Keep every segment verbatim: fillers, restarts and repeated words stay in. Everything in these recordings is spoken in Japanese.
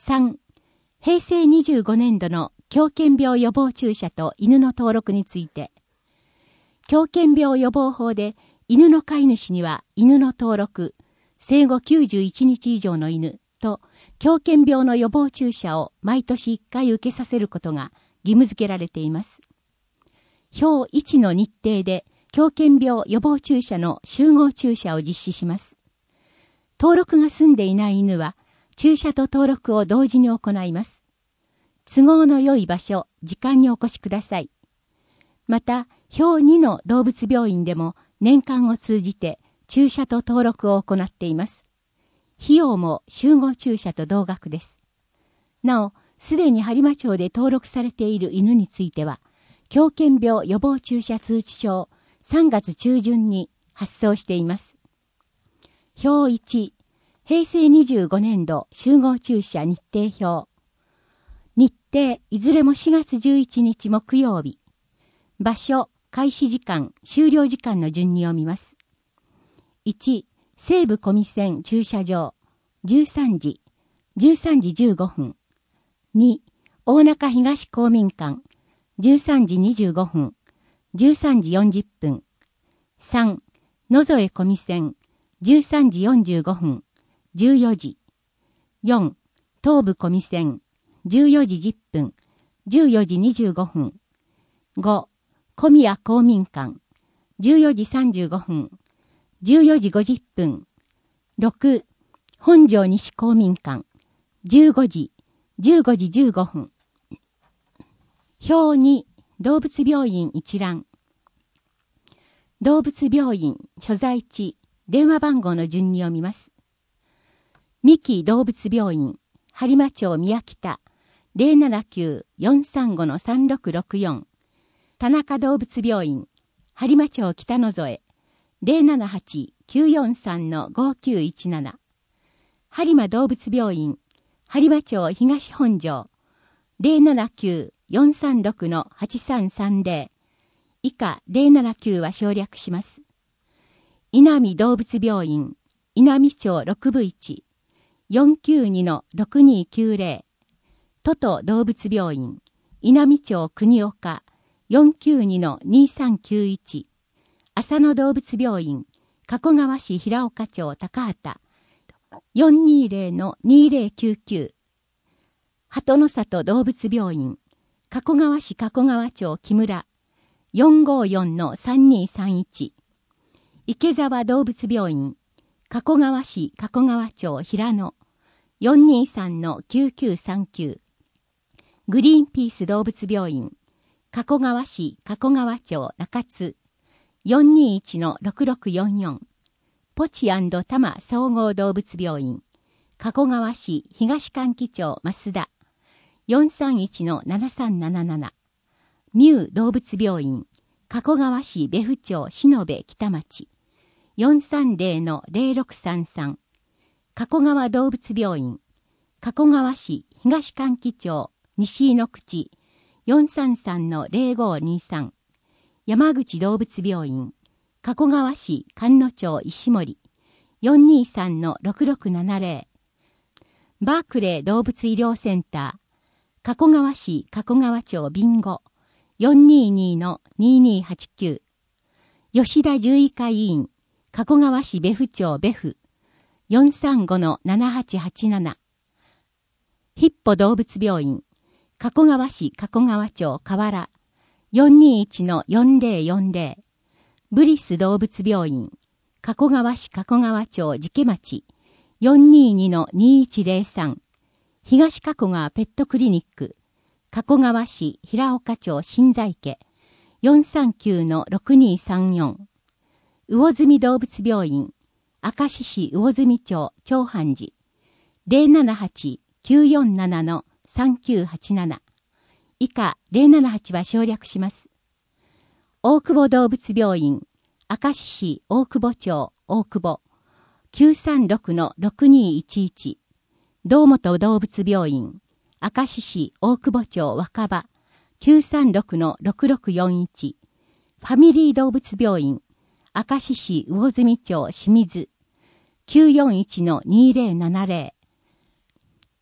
さん、へいせいにじゅうごねんどの狂犬病予防注射と犬の登録について、狂犬病予防法で犬の飼い主には犬の登録、生後きゅうじゅういちにち以上の犬と狂犬病の予防注射を毎年いっかい受けさせることが義務付けられています。表いちの日程で狂犬病予防注射の集合注射を実施します。登録が済んでいない犬は注射と登録を同時に行います。都合の良い場所、時間にお越しください。また、表にの動物病院でも年間を通じて注射と登録を行っています。費用も集合注射と同額です。なお、すでに播磨町で登録されている犬については、狂犬病予防注射通知書をさんがつちゅうじゅんに発送しています。表いち、へいせいにじゅうごねんど集合注射日程表。日程、いずれもしがつじゅういちにち木曜日。場所、開始時間、終了時間の順に読みます。いち、西武小見線駐車場、じゅうさんじ、じゅうさんじじゅうごふん。に、大中東公民館、じゅうさんじにじゅうごふん、じゅうさんじよんじゅっぷん。さん、野添小見線、じゅうさんじよんじゅうごふん、じゅうよじ。よん、東武小見線、じゅうよじじゅっぷん、じゅうよじにじゅうごふん。ご、小宮公民館、じゅうよじさんじゅうごふん、じゅうよじごじゅっぷん。ろく、本庄西公民館、じゅうごじ、じゅうごじじゅうごふん。表に、動物病院一覧。動物病院、所在地、電話番号の順に読みます。三木動物病院、播磨町宮北、ゼロななきゅう よんさんご さんろくろくよん。田中動物病院、播磨町北野添、ゼロななはち きゅうよんさん ごきゅういちなな。播磨動物病院、播磨町東本庄、ゼロななきゅう よんさんろく はちさんさんぜろ。以下ゼロななきゅうは省略します。稲見動物病院、稲見町ろくぶいち、よんきゅうに ろくにきゅうぜろ。都都動物病院、稲見町国岡、よんきゅうに にさんきゅういち。浅野動物病院、加古川市平岡町高畑、よんにーぜろ にーぜろきゅうきゅう。鳩の里動物病院、加古川市加古川町木村、よんごーよん さんにーさんいち。池沢動物病院、加古川市加古川町平野、よんにーさん きゅうきゅうさんきゅう。グリーンピース動物病院、加古川市加古川町中津、よんにーいち ろくろくよんよん。ポチ&多摩総合動物病院、加古川市東関木町増田、よんさんいち ななさんなななな。ミュー動物病院、加古川市別府町篠部北町、よんさんぜろ ぜろろくさんさん。加古川動物病院、加古川市東関木町西井の口、よんさんさん ぜろごにさん。山口動物病院、加古川市菅野町石森、よんにーさん ろくろくななぜろ。バークレー動物医療センター、加古川市加古川町備後、よんにーにー にーにーはちきゅう。吉田獣医会委員、加古川市別府町別府、よんさんご ななはちはちなな。ヒッポ動物病院、加古川市加古川町河原、よんにーいち よんぜろよんぜろ。ブリス動物病院、加古川市加古川町寺家町、よんにーに にーいちぜろさん。東加古川ペットクリニック、加古川市平岡町新在家、よんさんきゅう ろくにーさんよん。魚住動物病院、明石市魚住町長藩寺、ゼロななはち きゅうよんなな さんきゅうはちなな。以下ゼロななはちは省略します。大久保動物病院、明石市大久保町大久保、きゅうさんろく ろくにーいちいち。堂本動物病院、明石市大久保町若葉、きゅうさんろく ろくろくよんいち。ファミリー動物病院、明石市魚住町清水、きゅうよんいち にーぜろななぜろ。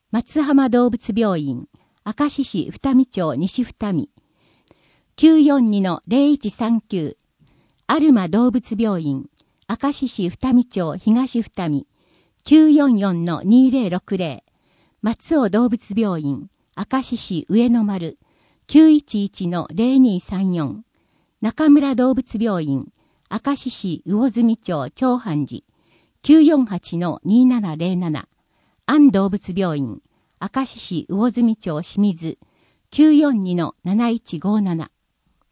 松浜動物病院、明石市二見町西二見、きゅうよんにのゼロいちさんきゅう、アルマ動物病院、明石市二見町東二見、きゅうよんよんのにゼロろくゼロ、松尾動物病院、明石市上野丸、きゅういちいちのゼロにさんよん、中村動物病院、明石市魚住町長藩寺、きゅうよんはちのにななゼロなな、安動物病院、明石市魚住町清水、きゅうよんにのなないちごなな。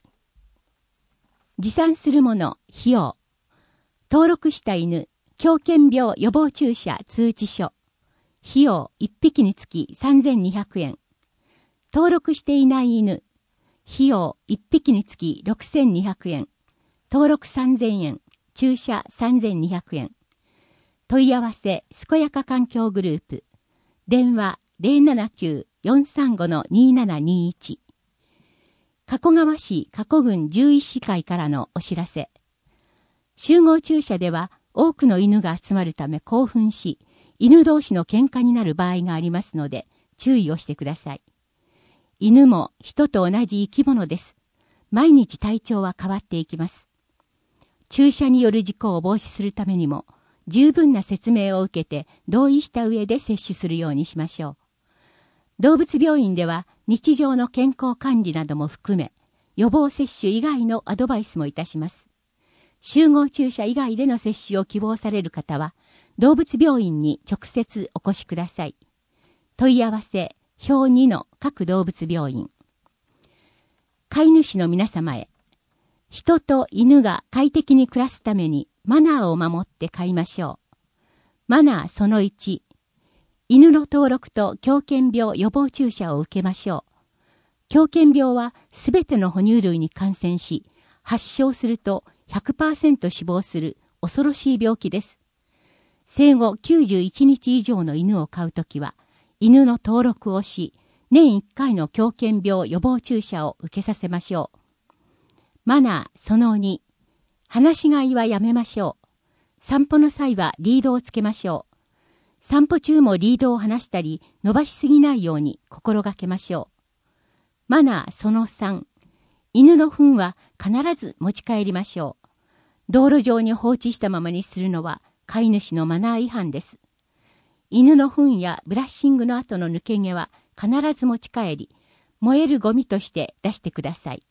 持参するもの、費用。登録した犬、狂犬病予防注射通知書。費用いっぴきにつきさんぜんにひゃくえん。登録していない犬、費用いっぴきにつきろくせんにひゃくえん。登録さんぜんえん、注射さんぜんにひゃくえん。問い合わせ、すこやか環境グループ。電話ゼロななきゅう よんさんごのにななにいち。加古川市加古郡獣医師会からのお知らせ。集合注射では多くの犬が集まるため興奮し、犬同士の喧嘩になる場合がありますので、注意をしてください。犬も人と同じ生き物です。毎日体調は変わっていきます。注射による事故を防止するためにも、十分な説明を受けて同意した上で接種するようにしましょう。動物病院では日常の健康管理なども含め、予防接種以外のアドバイスもいたします。集合注射以外での接種を希望される方は、動物病院に直接お越しください。問い合わせ、表にの各動物病院。飼い主の皆様へ、人と犬が快適に暮らすためにマナーを守って飼いましょう。マナーそのいち、犬の登録と狂犬病予防注射を受けましょう。狂犬病はすべての哺乳類に感染し、発症すると ひゃくパーセント 死亡する恐ろしい病気です。生後きゅうじゅういちにち以上の犬を飼うときは、犬の登録をし、年いっかいの狂犬病予防注射を受けさせましょう。マナーそのに、放し飼いはやめましょう。散歩の際はリードをつけましょう。散歩中もリードを離したり伸ばしすぎないように心がけましょう。マナーそのさん、犬の糞は必ず持ち帰りましょう。道路上に放置したままにするのは飼い主のマナー違反です。犬の糞やブラッシングの後の抜け毛は必ず持ち帰り、燃えるゴミとして出してください。